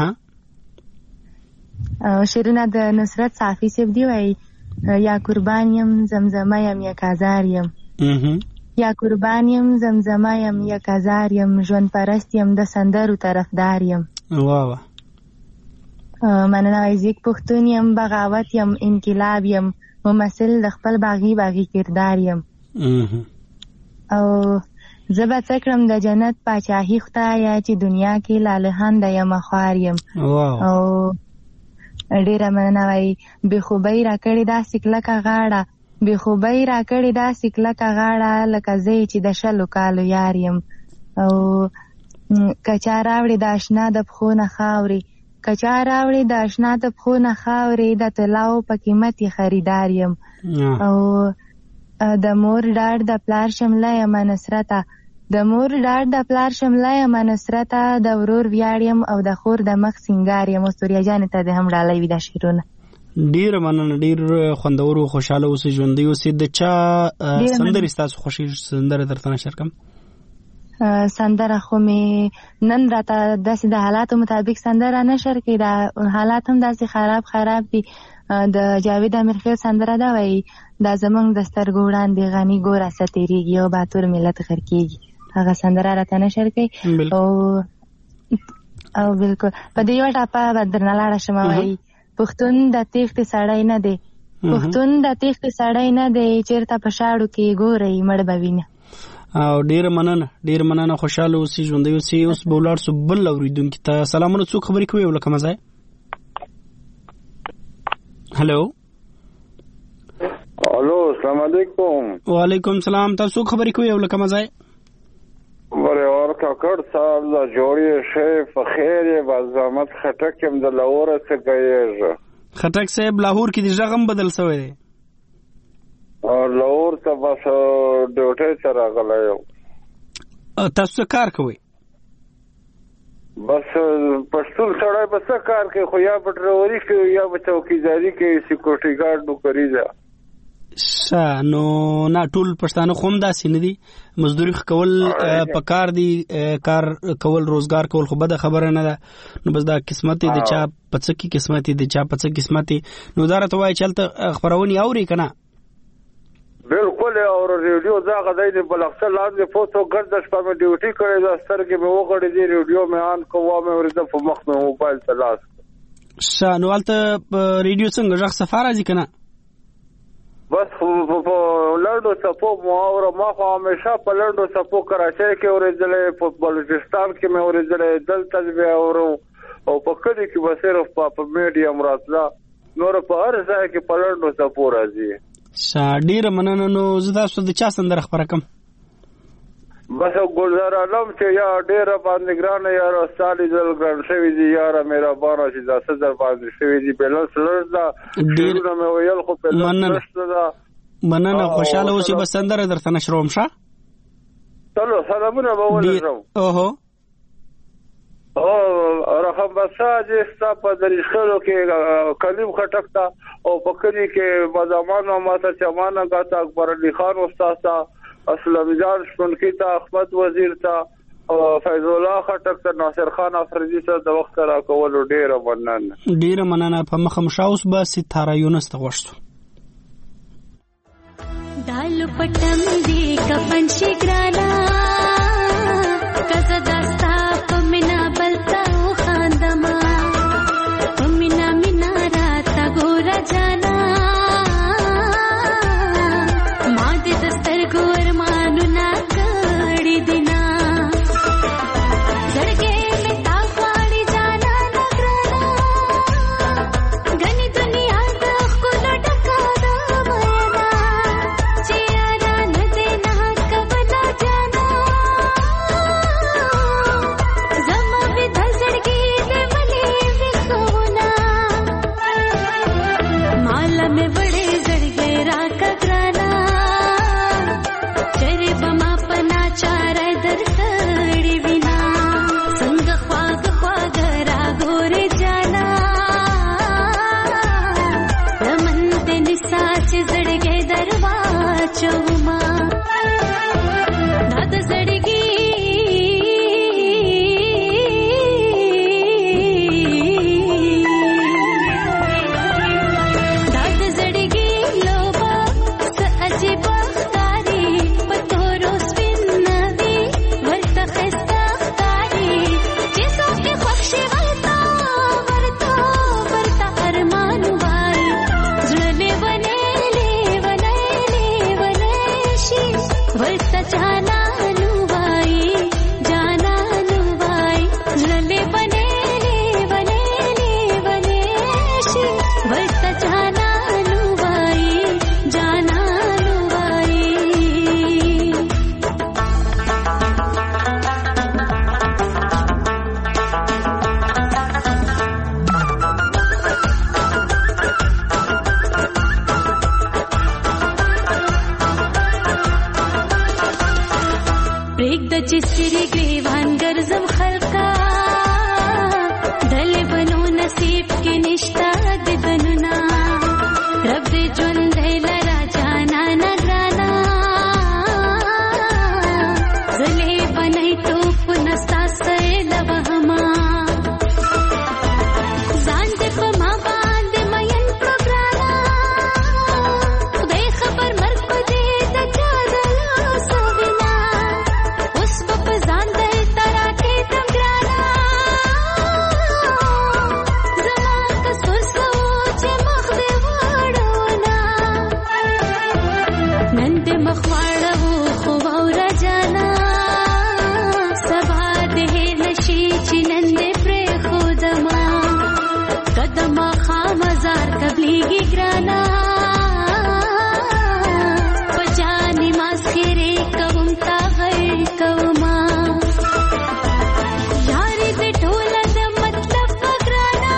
[SPEAKER 15] او شعرونه د نصرت صافي صاحب دی وایي یا قربان یم زمزمه یم یک هزار یم یا قربان یم زمزمه یم یک هزار یم ژوند پرست یم د سندرو طرفدار یم.
[SPEAKER 1] واه
[SPEAKER 15] مننه وایي زیږ پښتون یم بغاوت یم انقلاب یم ممثل د خپل باغي کردار یم. او زه به څه کړم د جنت پاچاهي خدایه چې دنیا کې لالهان د یم خوار یم. او ډېره مننه وایي بېخوبۍ راکړې داسې کلکه غاړه بېخوبۍ راکړې داسې کلکه غاړه لکه زه چې د 20 کالو یار یم. او کچا راوړې د اشنا د پښو نه خاورې کچا راوړې د اشنا د پښو نه خاورې د طلاو په قیمت یې خریدار یم. او د مور ډاډ د پلار شمله یم نصرته د مور ډاډ د پلار شمله یم نصرته د ورور ویاړ یم او د خور د مخ سینګار یم. استوریا جانې ته دې هم ډالۍ وي دا شعرونه.
[SPEAKER 1] ډېره مننه ډېر خوندور او خوشحاله اوسئ ژوندی اوسئ. د چا سندرې ستاسو خوښې سندره درته نشر کړم؟
[SPEAKER 15] سندره خو مې نن راته داسې د حالاتو مطابق سندره نشر کړي. دا حالات هم داسې خراب دي. د جاوید امیرخیل سندره دا وایي دا زمونږ د سترګو وړاندې غني ګوره څه تېرېږي او باتور ملت غر کېږي. هغه سندره راته نشر کړي. او بالکل په دې یوه ټاپه به درنه لاړه شم. وایي پښتون د تېښتې سړی نه دی پښتون د تېښتې سړی نه دی چېرته په شاړو کې ګورئ مړ به وینه.
[SPEAKER 1] او ډېره مننه خوشحاله اوسئ ژوندی اوسئ. اوس به ولاړ سو بل اورېدونکي ته. سلامونه څوک خبرې کوي او له کومه ځای؟ هلو
[SPEAKER 16] السلام علیکم.
[SPEAKER 1] وعلیکم السلام. تاسو څوک خبرې کوي او له کومه ځای؟
[SPEAKER 16] ورور کاکړ صاحب د جوړې شی په خیر یې با زحمت خټک یم د لاهور څخه گایېږه.
[SPEAKER 1] خټک صاحب لاهور کې د ژغم بدل شوی دی
[SPEAKER 16] او لاهور ته بس ډیوټۍ ته راغلی یم.
[SPEAKER 1] تاسو څه کار کوئ؟
[SPEAKER 16] بس پښتون سړی به څه کار کوي خو یا به ډرایوري کوي یا به چوکیداري کوي سیکورټي ګارډ نوکري ده.
[SPEAKER 1] نو نه ټول پښتانه خو هم داسې نه دي. مزدوري کول په کار دي کار کول روزګار کول خو بده خبره نه ده. نو بس دا قسمت دی د چا په څه کې قسمت دی د چا په څه قسمت دی. نو دا راته وایي چې هلته خپرونې اوري که نه؟
[SPEAKER 16] بالکل او ریډیو دا غدای دی بلغسه لاندې فوټو ګرد شپه مې ډیوټي کړې دا سترګې مې وغړې دی ریډیو مې آن کوه مې ورته په مخ مې موبایل ته لاس.
[SPEAKER 1] نو هلته ریډیو څنګه غږ صفا راځي که نه؟
[SPEAKER 16] بس په لنډو څپو مو ما خو همیشه په لنډو څپو کراچۍ کې اورېدلی په بلوچستان کې مې اورېدلی دلته بیا اورو او په کلي کې به صرف په میډیم راتله نور په هر ځای کې په لنډو څپو راځي.
[SPEAKER 1] ډېره مننه. نو زه تاسو د چا سندره خپره کړم؟
[SPEAKER 16] بس ګلزار عالم چې یا ډېره باندې ګرانه یاره ستا لیدل ګران شوي دي یاره مهربانه چې دا څه در باندې شوي دي بیلنس لږ ده شعرونه مې ویل خو بیلنس نشته ده.
[SPEAKER 1] مننه خوشحاله اوسئ. بس سندره درته نشروم ښه؟
[SPEAKER 16] چلو سلامونه به ولرم. رقم بساج ستا په دریشخلو کې کلیم خټک ته او په کلي کې مدامانو ماته چمانه ګاته اکبر علي خان استاد ته اسلام جان شپونکي ته احمد وزیر ته فیض الله خټک ته ناصر خان افریدي ته د وخت راکولو ډېره مننه.
[SPEAKER 1] په مخه مشه اوس به ستاره یونس ته غوښتو.
[SPEAKER 6] دالو پټم دی کفن شي ګرانا کزه دستا پمنا بلتا خاندما پمنا مینا راتا ګور جانا ما دې دستر ګور مانو نا کړی دینا زړګې می تا خاړي جانا نګرانا غني دنیا د خپل ټکا دا مینا چیرا نه دې نه کبلا جانا د چستری گریوان ګرځم خلقا دل بنو نصیب کې نشتا د دننا رب دې ژوند لرا جانا نگرانا زلې بنای توف نستا سیل وهما ځان دې په ما باندې مین پروګرانا خدای خبر مرګ په دې د چا دلا سوینا اوس په ځان دې ترا کې تم ګرانا زما کسور سوچ مخ دې وړونا نن دې مخ وړو خو اور جانا سبا دې نشي چې نن دې پر خودما قدم خامزار قبليږي ګرانا پجاني مسخره کوم تا غیر کوما یاري دې ټول د مطلب ګرانا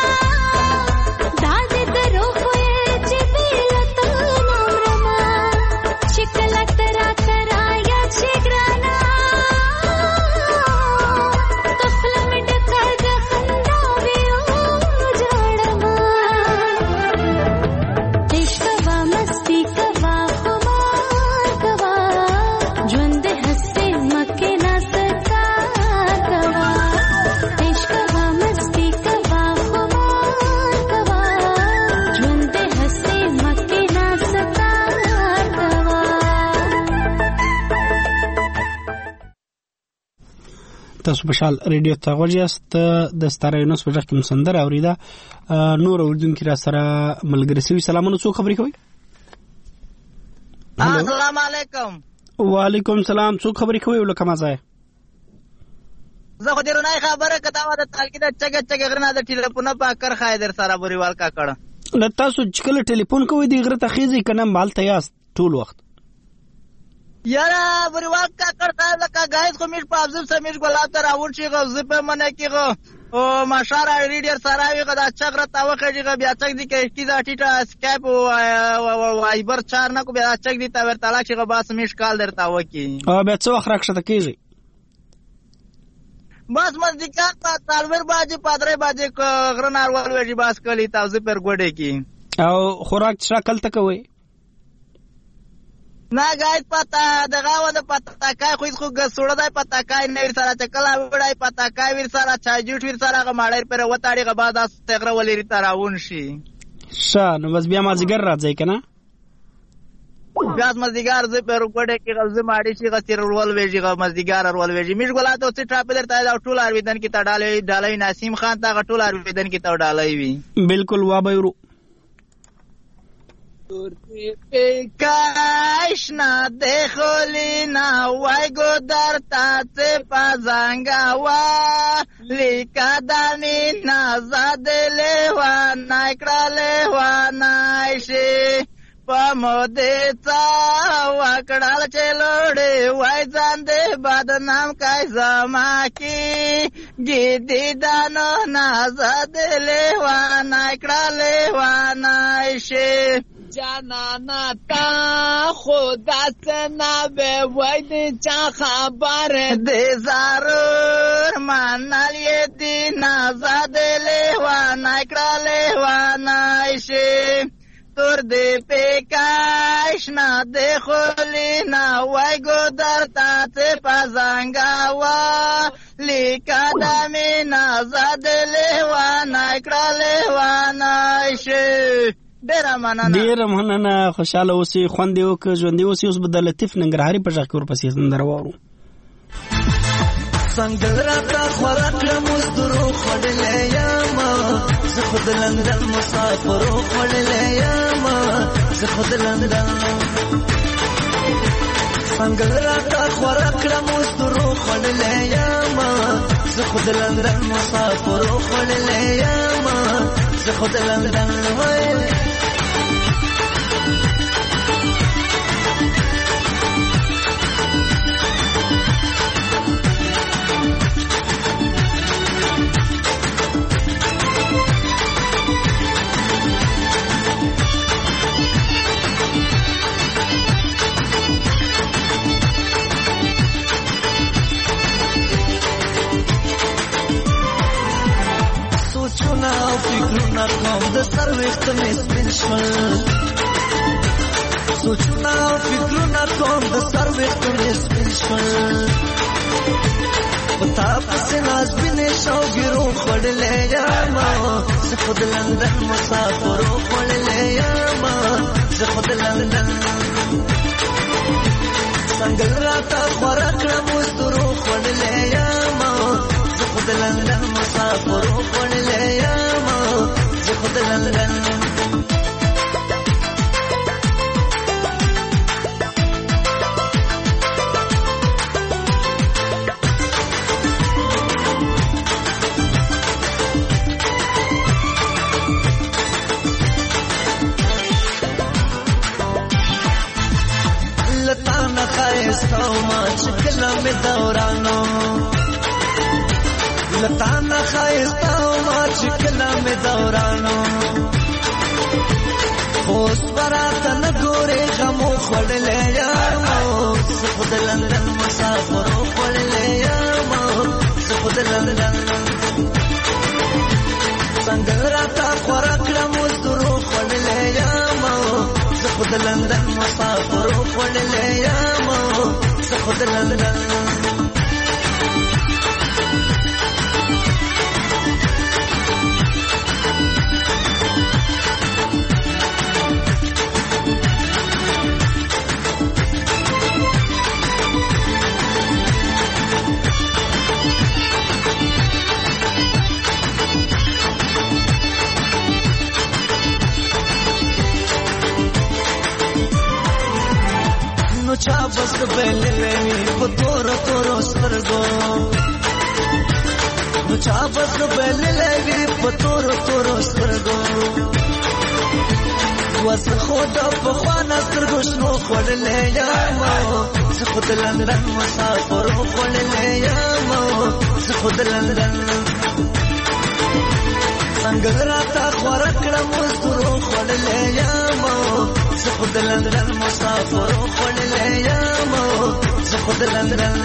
[SPEAKER 6] داد درو خوې چې بیلته نامرما شکل ترا ترا یا چې ګرانا کفل می ډکا د خندا ویو جوړما عشق وا مستی کوا خمار کوا ژوند هسته مکه ناستا کوا عشق وا مستی کوا خمار کوا ژوند هسته مکه ناستا کوا
[SPEAKER 1] تاسو بشال ریډیو ته غوړیاست د ستاره یونس په ځکه کوم سندره اوریدا نور اوردونکو را سره ملګری سوي سلامونه څو خبرې کوي
[SPEAKER 17] السلام علیکم
[SPEAKER 1] وعلیکم السلام څو خبرې کوي ولکه ما ځای
[SPEAKER 17] زه خو دې نه خبره کته و د تالکی د چګ غرنا د ټلیفون په کر خای در سره بوريوال کا کړه
[SPEAKER 1] د تاسو چکل ټلیفون کوي دی غره ته خيزي کنه مال تیاس ټول وخت
[SPEAKER 17] یارا بوريوال کا کړه لکه غایز خو میش په افزب سمیش ګلا تر اون شي غو په منه کېغه او ماشاره ریډر سره وی غدا چغره تا وخېږي بیا چګ دي کې کی دا ټیټا سکیپ او وایبر چار نه کو بیا چګ دي تا ور تعالی چې غباس میش کال درتا وکی
[SPEAKER 1] او بیا څو وخت راکښته کیږي
[SPEAKER 17] بس مزدیکان په تالور باجی پادره باجی غرنار ولوي باس کلی تاسو پر ګوډه کی
[SPEAKER 1] او خوراک شکل ته کوي
[SPEAKER 17] نه غاید پتا دغه و د پتا کای خو سوړه دای پتا کای نه سره چکلا وړای پتا کای ور سره چا جوټ ور سره غماړی پر وتاړي غبا د تغره ولې تراون شي
[SPEAKER 1] شان بس بیا ما زګر راځي کنه
[SPEAKER 17] بیا مزدیګار زه پر وګړه کې غزه ماړي شي غتیر ول ویږي غ مزدیګار ول ویږي میش ګلا ته چې ټاپ درته دا ټول ارویدن کې ډالې نسیم خان تا ټول ارویدن کې تا ډالې وی
[SPEAKER 1] بالکل وا بيرو
[SPEAKER 17] کاش نه دخلی نه وای ګو درته څه پزنګا وا لیکدانی نه زادلې و نه کړلې و نه شي پمودې څا وکړل چلوړې وای ځان دې بدنام کای زما کی ګیدی دانو نه زادلې و نه کړلې و نه شي جانانا تا خدا سنا به وای دې چا خبر دې ضرور منل یې دې نازادلې و نه کړلې و نه شي تور دې پکاش نه دې خولي نه وای ګو درته څه پزنګا وا لیکا دمه نازادلې و نه کړلې و نه شي ډیر
[SPEAKER 1] مننه خوشاله اوسې خوند یو که ژوند یو اوس به د لطیف ننګرهاري په ځکه ورپسې سندره وورو
[SPEAKER 18] څنګه راته خوراک مزدورو خړلې یم زه خود لندن مسافرو خړلې یم زه خود لندن څنګه راته خوراک مزدورو خړلې یم زه خود لندن مسافرو خړلې یم زه خود لندن وای فکرونه کوم د سر وخت مې سپین شول سوچونه او فکرونه کوم د سر وخت مې سپین شول پتا پسې نازبینې شوګیرو خوړلې یم زه خو د لندن مسافرو خوړلې یم زه خو د لندن څنګه راته خوره کړم مزدورو خوړلې یم زه خو د لندن مسافرو خوړلې یم زه خو د لندن خایستو ما چکلا می دورانو لطانا خایستو ما چکلا می دورانو خوست براتا نگوری غمو خوڑلے یامو سخود لندن مسافرو خوڑلے یامو سخود لندن سنگل راتا خوراکڑا مزدورو خوڑلے یامو سخود لندن مسافرو خوڑلے یامو سخود لندن چا بس بلې وې په تور تور سترګو نو چا بس بلې وې په تور تور سترګو وس خود په خوانا سترګو شنو خړلې یم زه خود لندن مسافر خړلې یم زه خود لندن څنګه راته خورا کړم مزدورو خړلې یم زه خود لندن مسافر خړلې یم زه خود لندن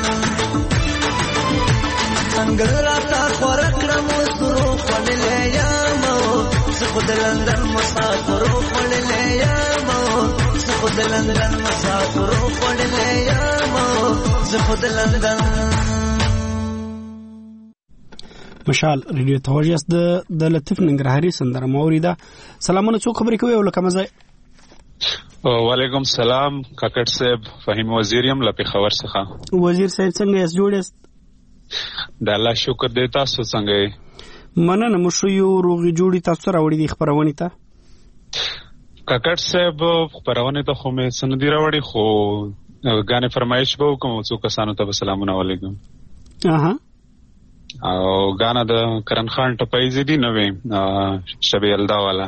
[SPEAKER 18] څنګه راته خورا کړم مزدورو خړلې یم زه خود لندن مسافر خړلې یم زه خود لندن مسافر خړلې یم زه خود لندن
[SPEAKER 1] مشال ریډیو توجه د لطیف ننګرهاري سندره موریدا سلامونه څوک خبرې کوي او لکه مزه
[SPEAKER 19] وعلیکم سلام کاکړ صاحب فهیم وزیریم له پیښور څخه
[SPEAKER 1] وزیر صاحب څنګه یې جوړ یاست
[SPEAKER 19] د الله شکر دی تاسو څنګه یې
[SPEAKER 1] مننه مو شو یو روغي جوړی تاسو راوړی دی خبرونه ته
[SPEAKER 19] کاکړ صاحب خبرونه ته خو مې سندې راوړی خو غانې فرمایش به کوم څو کسانو ته سلامونه علیکم
[SPEAKER 1] اها
[SPEAKER 19] او غانا د کرن خان ټپایزي دی نوې شبي الدا والا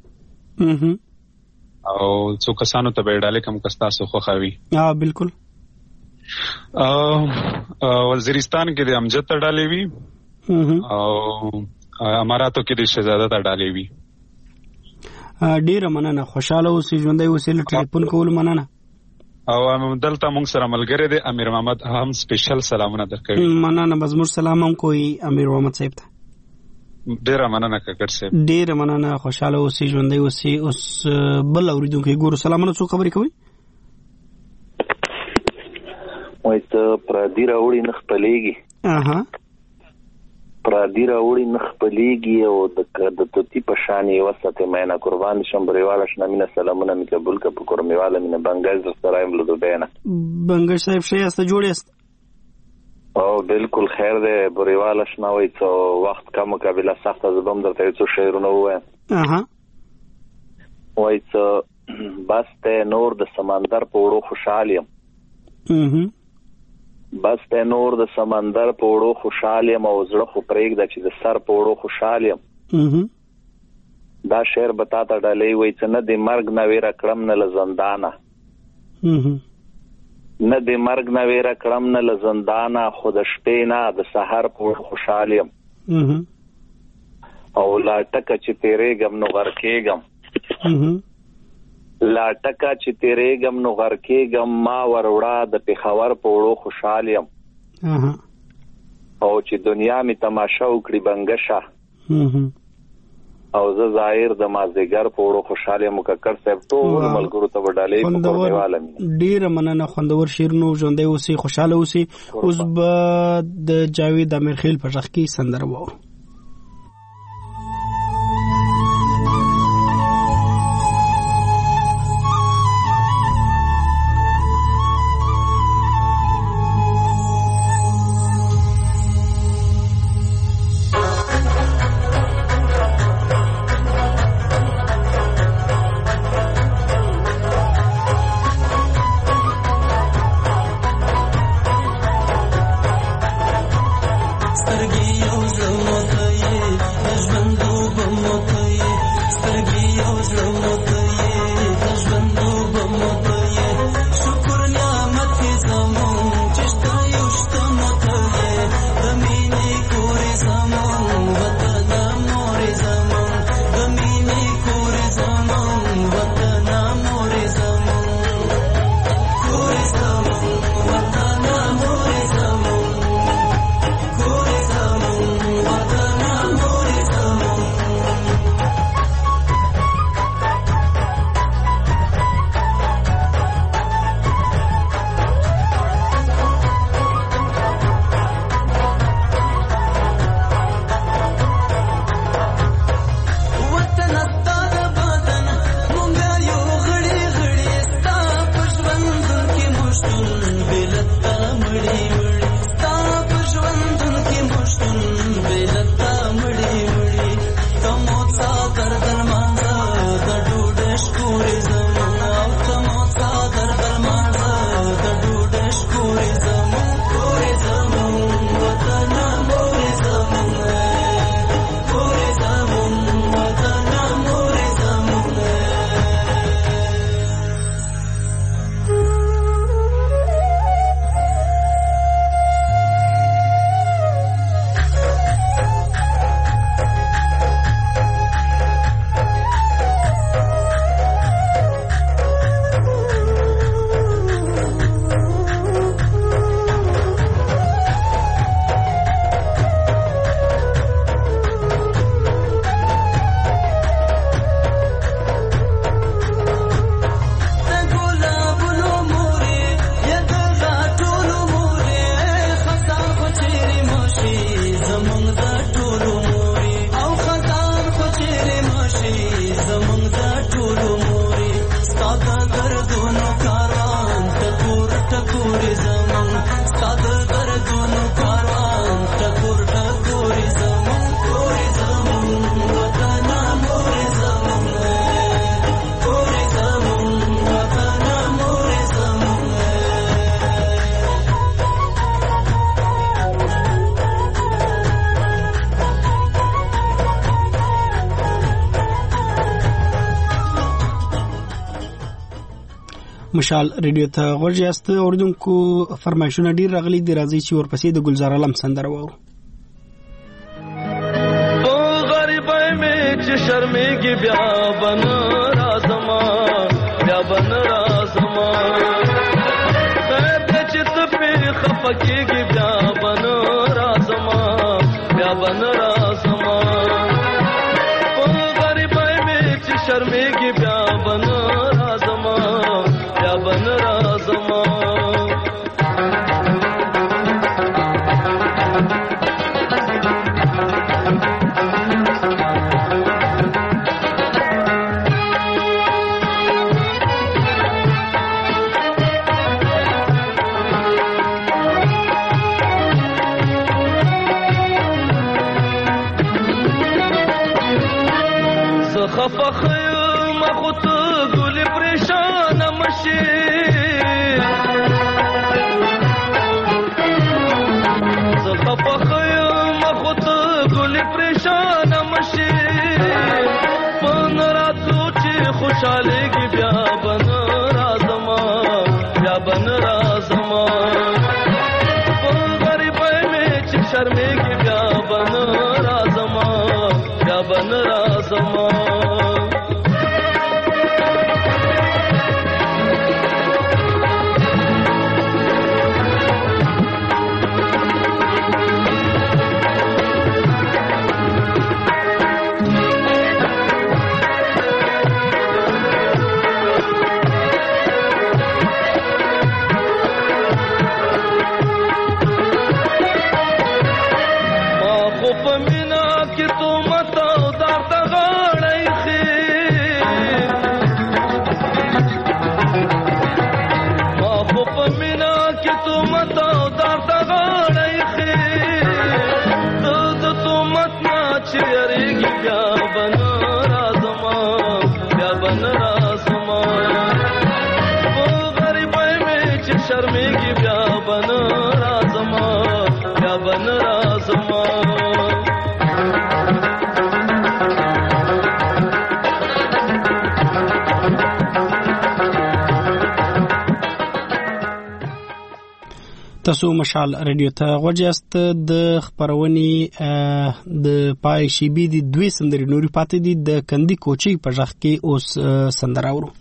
[SPEAKER 19] او څو کسانو ته به ډاله کم کستا سو خو خوي
[SPEAKER 1] بالکل
[SPEAKER 19] وزیرستان کې د امجد ته ډالې وی او اماراتو کې د شهزاده ته ډالې وی
[SPEAKER 1] ډیر مننه خوشاله اوسې ژوندۍ اوسې ټلیفون کول مننه
[SPEAKER 19] او دلته موږ سره ملګری دی امیر محمد هم سپیشل سلامونه درکوي
[SPEAKER 1] مننه مزمور سلام هم کوي امیر محمد صاحب ته
[SPEAKER 19] ډیر مننه کاکړ صاحب
[SPEAKER 1] ډیر مننه خوشاله اوسې ژوندۍ اوسې اوس بل اوریدونکو ګورو سلامونه څو خبرې کوي
[SPEAKER 20] وای ته پردی راوړي نه خپلېږي پردی راوړي نه خپلېږي او د توتی په شان یې وسته مینه قربان شم بریواله شنه مینه سلامونه مې قبول کړه په کورمیواله مینه بنګاز سره ایم له دوبینه
[SPEAKER 1] بنګاز صاحب شه است جوړ است
[SPEAKER 20] او بالکل خیر دی بریواله شنه وای ته وخت کم مقابله سخت زبم درته څو شعرونه وایم وای ته بس ته نور د سمندر په وړو خوشالیم بس ته نور د سمندر په وړو خوشالیم او زړه خو پرېږده چې د سر په وړو خوشالیم دا شعر به تا ته ډالۍ وای چې نه د مرګ نه ویره کړم نه له زندانه نه د مرګ نه ویره کړم نه له زندانه خو د شپې نه د سحر په وړو خوشالیم او لا ټکه چې تیرېږم نو غرقېږم لا ټکا چې تیرېږم نو غرقېږم ما وروړه د پېښور په وړو خوشحال یم او چې دنیا مې تماشا وکړي بنګشه او زه ظاهر د مازدیګر په وړو خوشاله مککر صاحب ټول ملګرو ته وډالې په کورنیواله
[SPEAKER 1] ډیر مننه خوندور شیرونو ژوندۍ اوسئ خوشاله اوسئ. اوس به د جاوید امیرخیل په ژغ کې سندره وو. مشال ریډیو ته غوږ یاست. اوریدونکو فرمایشونه ډیر راغلي دي، راځي چې ورپسې د ګلزار علم سندره وو.
[SPEAKER 21] او غریبای می چې شرمېږي بیا بن رازما بیا بن رازما به چې ته په خفقېږي بیا بن رازما بیا بن رازما او غریبای می چې شرمېږي بیا بن رازما بیا بن رازما خفخ مخوت گل پریشان مشی خفخ مخوت گل پریشان مشی پن راتو چی خوشحالگی بیا بن رازما بیا بن رازما پن غریبای میں چی شرمگی بیا بن رازما بیا بن رازما
[SPEAKER 1] تاسو مشال رادیو ته غوږ یاست. د خبرونې د پای شیبي د دوی سندري نوري پاتې دي. د کندي کوچي په ځخ کې اوس سندره اورو.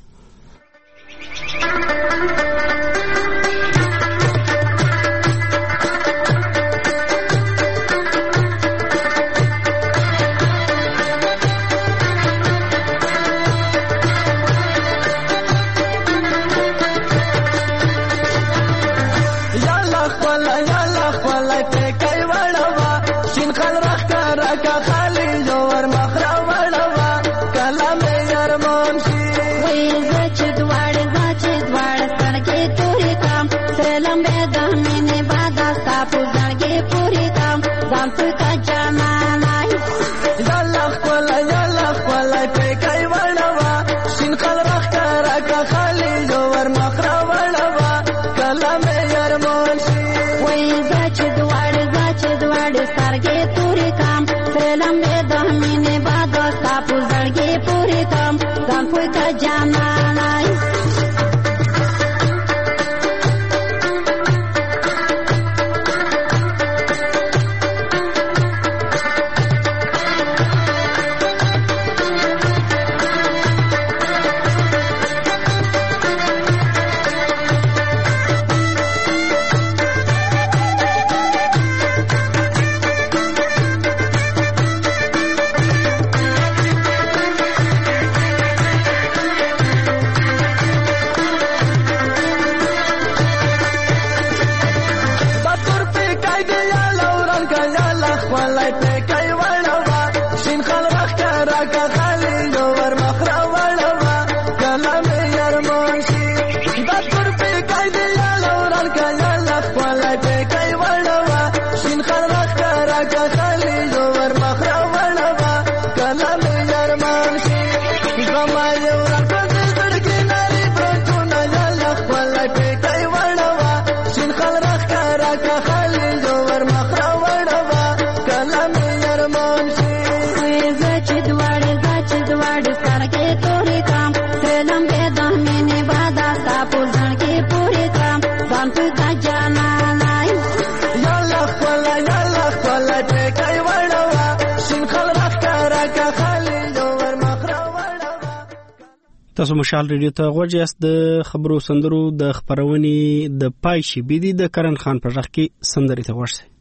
[SPEAKER 1] تاسو مشال ریډیو ته غوږ یاست. د خبرو سندرو د خبرونې د پای شیبي دي. د کرن خان په ځخ کې سندري ته غوږ شئ.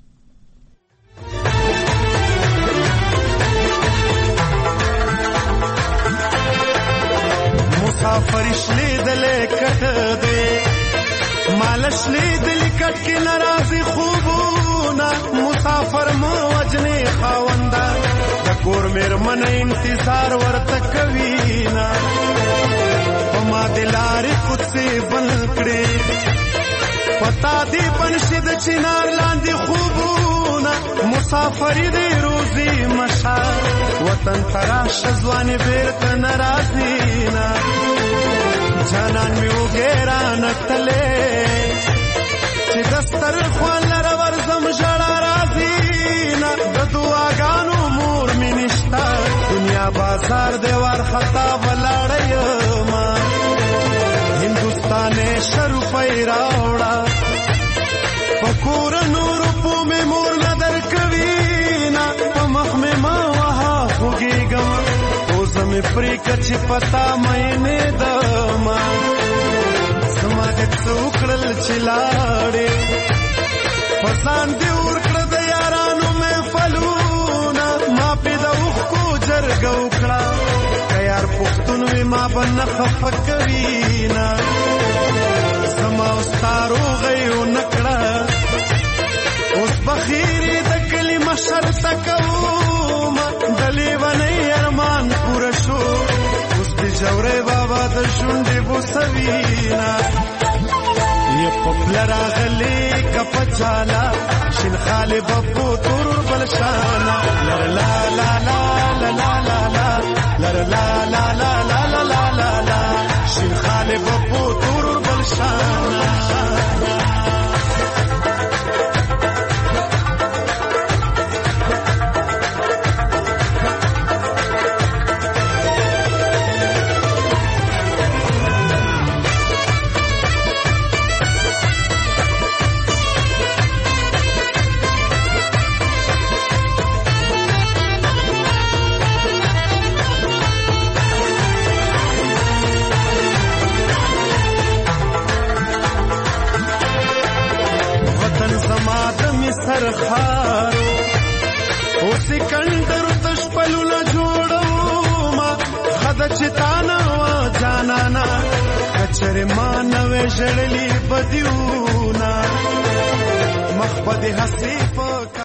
[SPEAKER 2] مسافر شلیدلې کټ دې مال شلیدلې کټ کې ناراضي خوبونه مسافر مو وجنې خاوندا د کور مېرمن انتظار ورته کوي نا ما دلاري کوڅې بل کړې پتا دې پنشد چنار لاندې خوبونه مسافر دې روزي مشا وطن تراش ځواني بیرته ناراضي نا جانان می وګرا نتلې چې دستر خوان لره ورزم جړا راځي نا د دعاګانو مور می نشتا دنیا بازار دیوار خطا ولاړې ما هندوستان شرفای راوړا پکور نور په می مور نظر کوي نا په مخ می ما وها خوګیګم او زم پرې کچ پتا مې نه دما سماج څوکړل چلاړې پسان دی ور کړ د یارانو مې فلونا ما پیدا کو جرګو کړه یار پښتون وی ما بن خفکوي نا سما استارو غيو نکړه اوس بخیری د کلمه شرط کوم دلی ونی ارمان پورا شو اوس به جوړه بابا د شونډې بوسوینا ی پپلرا غلی کپ چالا شین خاله بپو تور بلشانا لا لا لا لا لا لا لا لا لا لا لا لا لا لا لا شین خاله بپو تور بلشانا یارو او سکندر تشپلو لا جوړو ما خد چتانا وا جانانا کچره ما نوې جړلی بدیونا مخبد حسیف